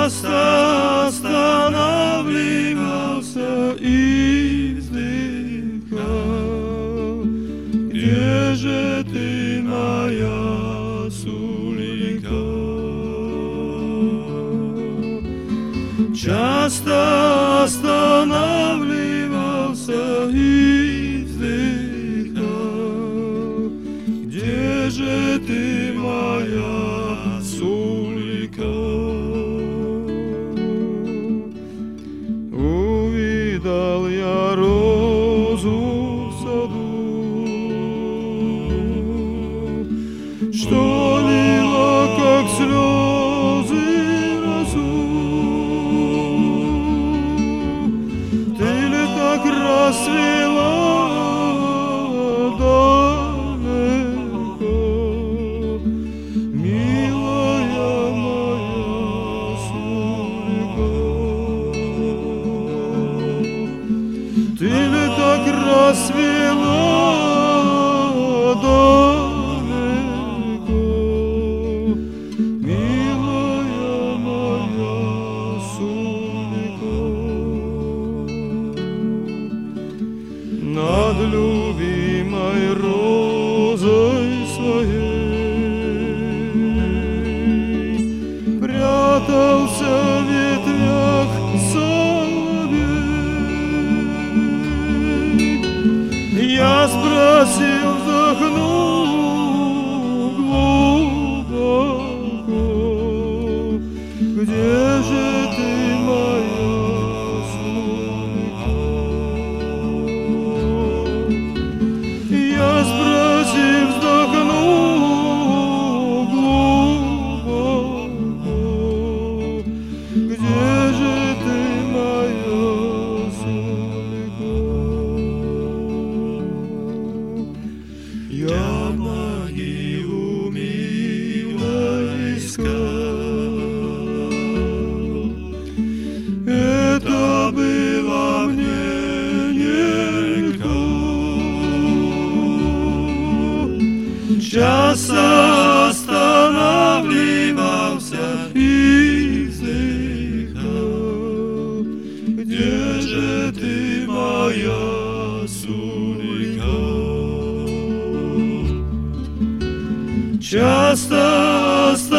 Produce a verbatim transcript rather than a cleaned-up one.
часто останавливался и вздыхал. Где же ты, моя Сулика? Часто останавливался и вздыхал. Где же ты, моя Сулика? Увидал я розу в саду, что лила, как слезы, росу. Ты ли так расцвела далеко, милая моя Сулика? Ты ли так расцвела далеко, милая моя Сулика? Над любимой розой своей прятался в ветвях соловей. Я спросил, вздохнув глубоко: где же ты, моя Сулика? Я спросил, вздохнув глубоко: где же ты, моя Сулика? Я могилу милой искал, это было мне нелегко. Часто останавливался и вздыхал. Где же ты, моя Сулика? Часто